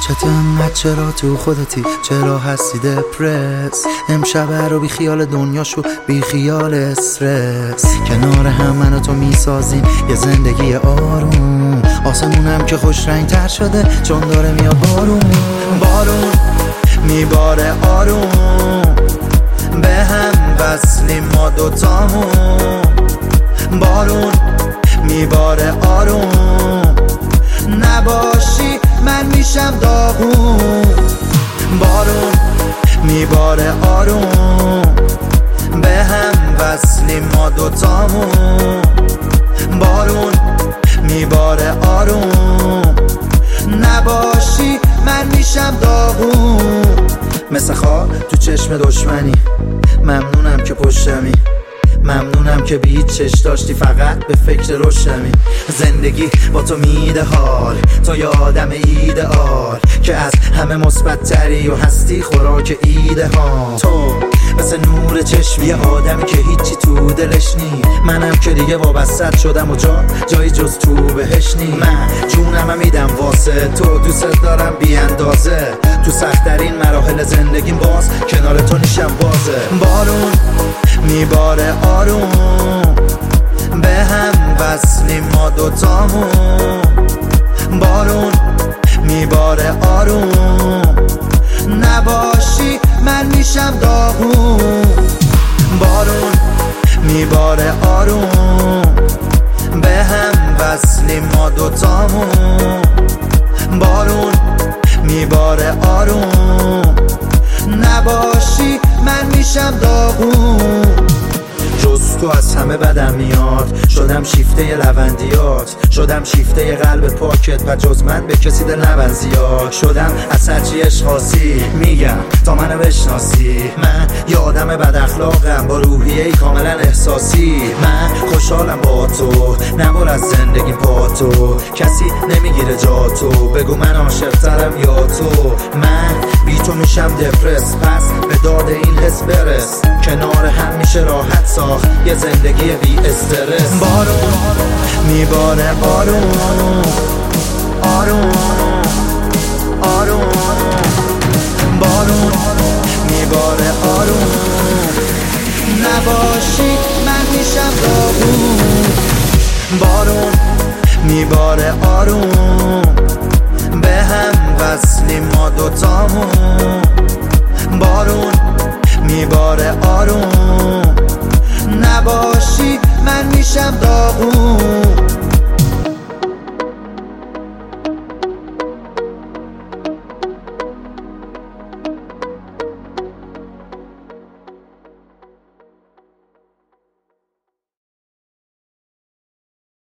چرا تو خودتی، چرا هستی دپرس؟ امشب رو بی خیال دنیاشو، بی خیال استرس. کنار هم من و تو میسازیم یه زندگی آروم، آسمونم که خوش رنگ تر شده چون داره میاد بارون میباره آروم، به هم وصلیم ما دوتامون. بارون میباره آروم، نباشی من میشم داغون. بارون میباره آروم، به هم وصلیم ما دوتامون. بارون میباره آروم، نباشی من میشم داغون. مثل خار تو چشم دشمنی، ممنونم که پشتمی، ممنونم که بی چش داشتی فقط به فکر روشنمی. زندگی با تو میده حال، تو یه آدم ایدئال که از همه مثبت تری و هستی خوراک ایده ها. تو مثل نور چشمی، یه آدمی که هیچی تو دلش نی. منم که دیگه وابستت شدم و جایی جز تو بهش نی. من جونم میدم واسه تو، دوست دارم بی اندازه. تو سخت‌ترین مراحل زندگیم باز کنار تو نیشم بازه. بارون میباره آروم، به هم وصلیم ما دوتامون. بارون میباره آروم، نباشی من میشم داغون. بارون میباره آروم، به هم وصلیم ما دوتامون. بارون میباره آروم، نباشی من میشم داغون. جز تو از همه بدم میاد، شدم شیفته لوندیات، شدم شیفته قلب پاکت و جز من به کسی دل نبند زیاد. شدم از هرچی اشخاصی میگم تا منو بشناسی. من یه آدم بد اخلاقم با روحیه کاملا احساسی. من خوشحالم با تو، نبر از زندگی پا تو. کسی نمیگیره جا تو، بگو من عاشق‌ترم یا تو. من بی تو میشم دپرس، پس به داد این حس برس. کنار هم میشه راحت ساخت یه زندگی بی استرس. بارون میباره آروم،